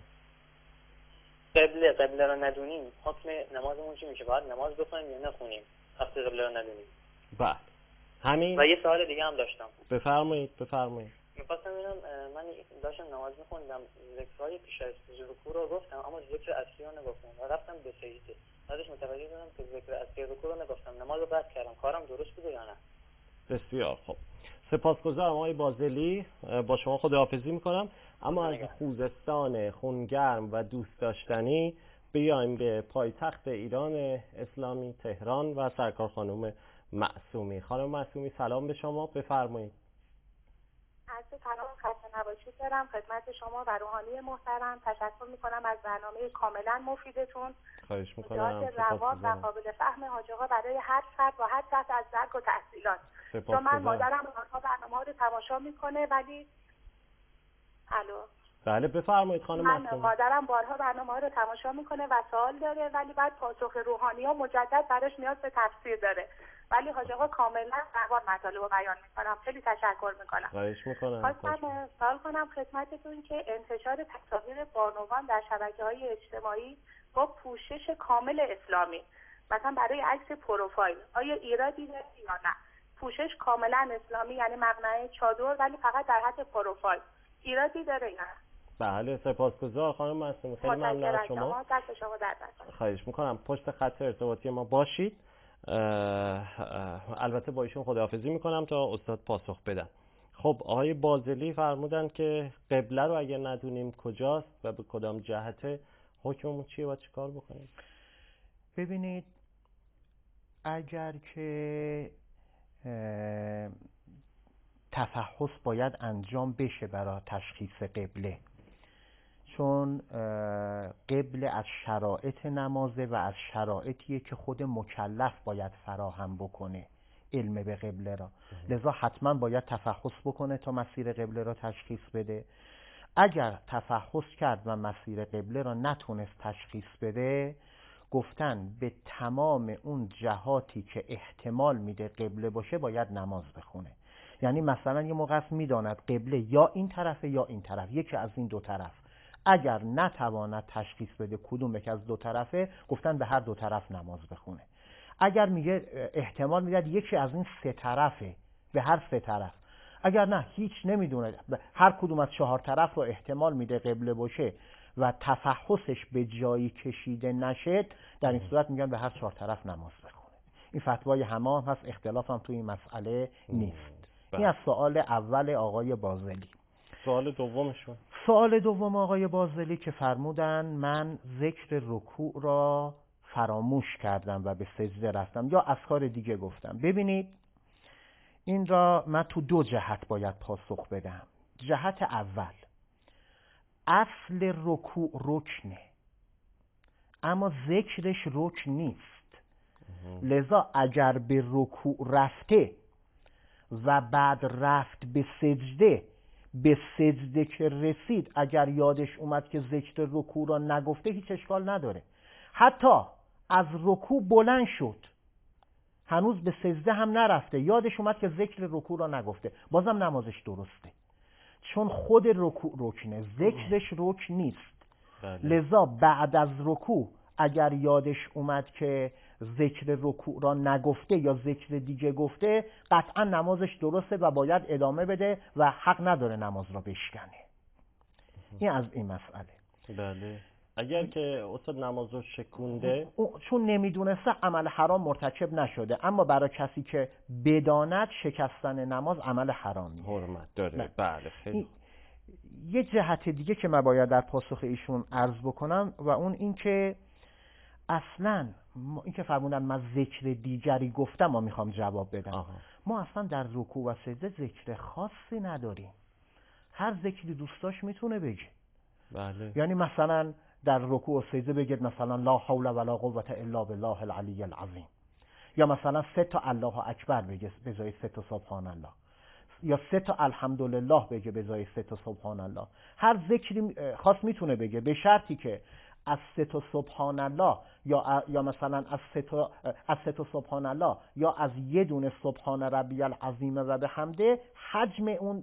قبله قبله رو ندونیم حکم نمازمون چی میشه؟ باید نماز بخونیم یا نخونیم وقتی قبله رو ندونیم؟ بله همین. و یه سوال دیگه هم داشتم. بفرمایید بفرمایید. می‌خواستم ببینم من داشتم نماز می‌خوندم، ذکرهای پیش از رکوع رو گفتم اما ذکر اصلی رو نگفتم و رفتم به سجده. بعدش متوجه شدم که ذکر اصلی رکوع رو نگفتم. نماز رو قطع کردم. کارم درست بوده یا نه؟ بسیار خوب. سپاسگزارم آقای بازلی، با شما خداحافظی می‌کنم. اما از خوزستان خونگرم و دوست داشتنی بیایم به پایتخت ایران اسلامی تهران و سرکار خانم معصومی. خانم معصومی سلام به شما، بفرمایید. عرض سلام خسته نباشید دارم خدمت شما و روحانی محترم. تشکر میکنم از برنامه کاملا مفیدتون. خواهش میکنم. روان و قابل فهم حاج آقا برای هر فرد و هر سطح از درک و تحصیلات. چون من مادرم آنها برنامه ها رو تماشا میکنه ولی الو بله بفرمایید خانم معصومی. من مادرم بارها برنامه ها رو تماشا میکنه و سوال داره ولی بعد پاسخ روحانی ها مجدد براش نیاز به تفسیر داره، ولی حاج آقا کاملا روان مطالب رو بیان میکنم. خیلی تشکر میکنم. خواهش میکنم. خواستم سوال کنم خدمتتون که انتشار تصاویر بانوان در شبکه‌های اجتماعی با پوشش کامل اسلامی، مثلا برای عکس پروفایل، آیا ایرادی داره یا نه؟ پوشش کاملا اسلامی یعنی مقنعه چادر ولی فقط در حد پروفایل، ایرادی داره یا نه؟ بله سپاسگزار خانم معصومی، خیلی ممنون از شما. دست شما در دست. خواهش میکنم پشت خط ارتباطی ما باشید. البته با ایشون خداحافظی میکنم تا استاد پاسخ بدن. خب آقای بازلی فرمودن که قبله رو اگر ندونیم کجاست و به کدام جهته حکممون چیه و چی کار بکنیم؟ ببینید اگر که تفحص باید انجام بشه برای تشخیص قبله، چون قبله از شرایط نمازه و از شرایطیه که خود مکلف باید فراهم بکنه علم به قبله را، لذا حتما باید تفحص بکنه تا مسیر قبله را تشخیص بده. اگر تفحص کرد و مسیر قبله را نتونست تشخیص بده، گفتن به تمام اون جهاتی که احتمال میده قبله باشه باید نماز بخونه. یعنی مثلا یه موقع میداند قبله یا این طرفه یا این طرف، یکی از این دو طرف، اگر نتواند تشخیص بده کدوم یک از دو طرفه، گفتن به هر دو طرف نماز بخونه. اگر میگه احتمال میداد یکی از این سه طرفه، به هر سه طرف، اگر نه هیچ نمیدونه، هر کدوم از چهار طرف رو احتمال میده قبله باشه و تفحصش به جایی کشیده نشد، در این صورت میگن به هر چهار طرف نماز بخونه. این فتوای همه هست، اختلاف هم توی این مسئله نیست. این از سوال اول آقای بازلی. سوال دومشون، سوال دوم آقای بازلی که فرمودن من ذکر رکوع را فراموش کردم و به سجده رفتم یا اذکار دیگه گفتم. ببینید این را من تو دو جهت باید پاسخ بدم. جهت اول، اصل رکوع رکنه اما ذکرش رکن نیست. لذا اگر به رکوع رفته و بعد رفت به سجده، به سجده که رسید اگر یادش اومد که ذکر رکوع را نگفته هیچ اشکال نداره. حتی از رکوع بلند شد هنوز به سجده هم نرفته، یادش اومد که ذکر رکوع را نگفته، بازم نمازش درسته، چون خود رکوع رکنه، ذکرش رکن نیست. لذا بعد از رکوع اگر یادش اومد که ذکر رکوع را نگفته یا ذکر دیگه گفته، قطعا نمازش درسته و باید ادامه بده و حق نداره نماز را بشکنه. این از این مسئله. بله. اگر که استاد نماز رو شکونده، چون نمیدونسته عمل حرام مرتکب نشده، اما برای کسی که بداند شکستن نماز عمل حرامیه، حرمت داره. بله خیلی. یه جهت دیگه که من باید در پاسخ ایشون عرض بکنم و اون این که اصلا این که فرمودن من ذکر دیگری گفتم ما میخوام جواب بدم. آها. ما اصلا در رکوع و سجده ذکر خاصی نداریم، هر ذکری دوستاش میتونه بگه. بله. یعنی مثلا در رکوع و سجده بگید مثلا لا حول ولا قوة الا بالله العلی العظیم، یا مثلا سه تا الله اکبر بگه به جای سه تا سبحان الله، یا سه تا الحمدلله بگه به جای سه تا سبحان الله. هر ذکری خاص میتونه بگه، به شرطی که از سه تا سبحان الله یا یا مثلا از سه تا از سه تا سبحان الله یا از یه دونه سبحان ربی العظیم و بحمده حجم اون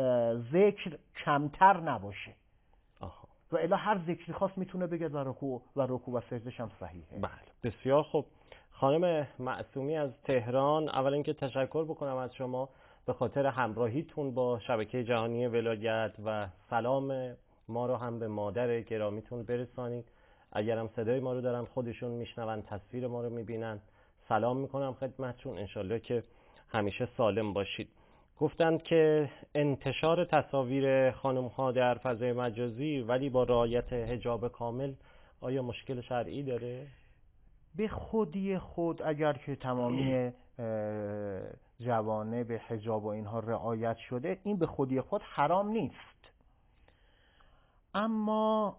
ذکر کمتر نباشه. آها. و الا هر ذکری خاص میتونه بگه و رکوع و رکوع و سجدهش هم صحیحه. بله بسیار خوب. خانم معصومی از تهران، اول اینکه تشکر بکنم از شما به خاطر همراهیتون با شبکه جهانی ولایت و سلام ما رو هم به مادر گرامیتون برسانید. اگرم صدای ما رو دارن خودشون میشنون، تصویر ما رو میبینن، سلام میکنم خدمتتون. انشالله که همیشه سالم باشید. گفتند که انتشار تصاویر خانم ها در فضای مجازی ولی با رعایت حجاب کامل آیا مشکل شرعی داره؟ به خودی خود اگر که تمامی جوانب به حجاب و اینها رعایت شده، این به خودی خود حرام نیست. اما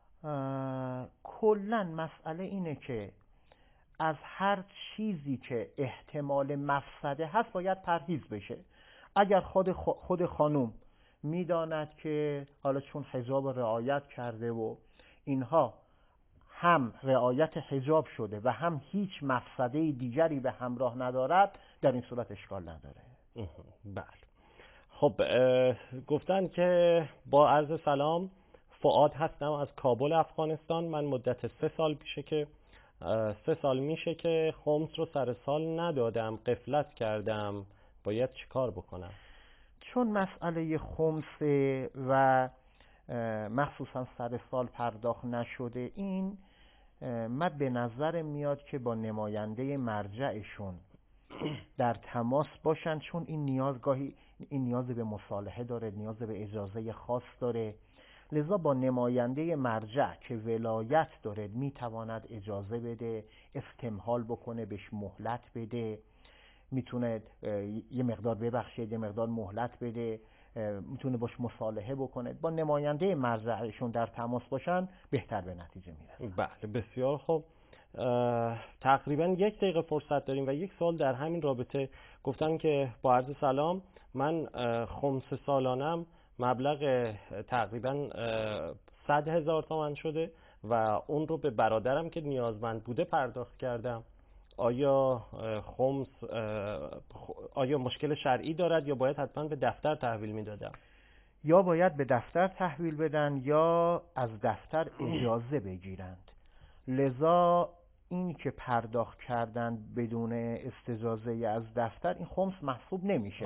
کلاً مسئله اینه که از هر چیزی که احتمال مفسده هست باید پرهیز بشه. اگر خود خود خانم میداند که حالا چون حجاب رعایت کرده و اینها هم رعایت حجاب شده و هم هیچ مفسده دیگری به همراه ندارد، در این صورت اشکال نداره. بله. خب گفتن که با عرض سلام، فؤاد هستم از کابل افغانستان. من مدت سه سال میشه که سه سال میشه که خمس رو سر سال ندادم، غفلت کردم، باید چیکار بکنم؟ چون مسئله خمس و مخصوصا سر سال پرداخت نشده، این من به نظر میاد که با نماینده مرجعشون در تماس باشن، چون این نیاز گاهی این نیاز به مصالحه داره، نیاز به اجازه خاص داره. لذا با نماینده مرجع که ولایت داره میتواند اجازه بده، استمهال بکنه، بهش مهلت بده، میتونه یه مقدار ببخشید، یه مقدار مهلت بده، میتونه باش مصالحه بکنه. با نماینده مرجعشون در تماس باشن بهتر به نتیجه میرسن. بله بسیار خوب. تقریبا یک دقیقه فرصت داریم و یک سوال در همین رابطه. گفتن که با عرض سلام، من خمس سالانم مبلغ تقریبا صد هزار تومان شده و اون رو به برادرم که نیازمند بوده پرداخت کردم. آیا خمس آیا مشکل شرعی دارد یا باید حتما به دفتر تحویل میدادم؟ یا باید به دفتر تحویل بدن یا از دفتر اجازه بگیرند. لذا این که پرداخت کردن بدون استجازه از دفتر، این خمس محسوب نمیشه.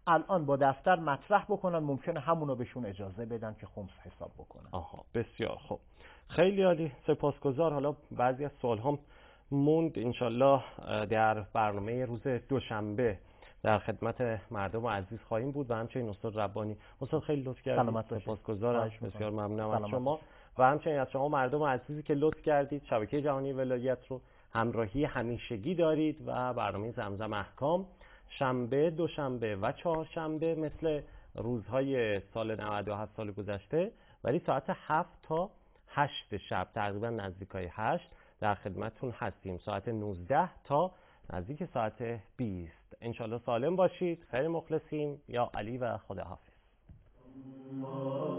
الان با دفتر مطرح بکنن، ممکنه همونو بهشون اجازه بدن که خمس حساب بکنن. آها بسیار خوب، خیلی عالی، سپاسگزار. حالا بعضی از سوال هم موند، انشالله در برنامه روز دوشنبه در خدمت مردم عزیز خواهیم بود و همچنین استاد ربانی. استاد خیلی لطف کردید، سپاسگزارم، بسیار ممنونم از شما و همچنین از شما مردم عزیزی که لطف کردید شبکه جهانی ولایت رو همراهی همیشگی دارید و برنامه زمزم احکام شنبه، دوشنبه و چهارشنبه مثل روزهای سال نود و هفت سال گذشته، ولی ساعت هفت تا هشت شب تقریبا نزدیکای هشت در خدمتتون هستیم. ساعت نوزده تا نزدیک ساعت بیست. انشالله سالم باشید. خیلی مخلصیم. یا علی و خداحافظ.